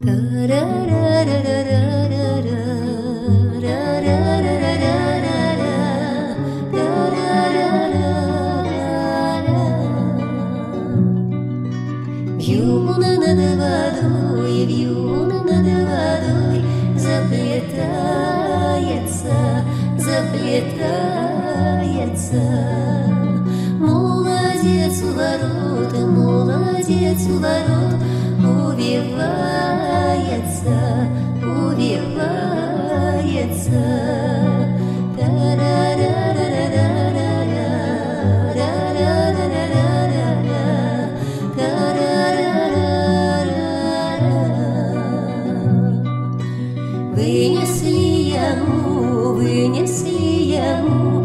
Вьюна над водой, вьюна над водой заплетается, заплетается. Молодец у ворот, молодец у ворот, увивается, увивается. Вынесли ему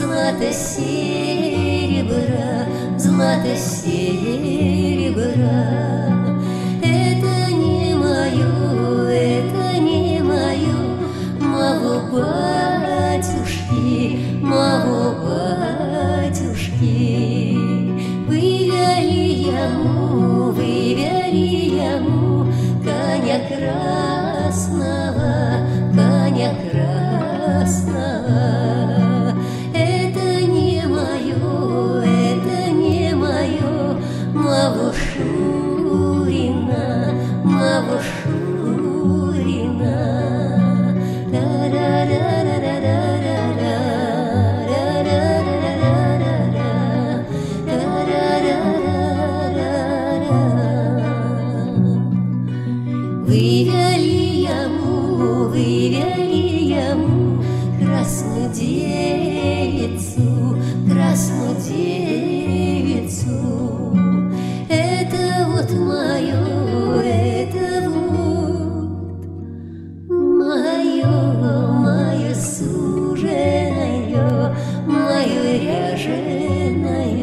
злато-серебро, злато-серебро. Это не мое, это не мое, моего батюшки, моего батюшки. Вывели ему коня красного, коня красного. Это не мое, это не мое, моего Шурина, моего Шурина. Вывели ему красную девицу, красную девицу. Это вот мое, это вот мое, мое суженое, мое ряженое.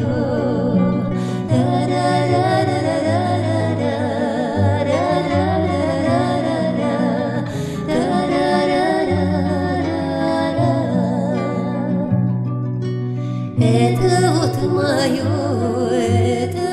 Это вот мое, это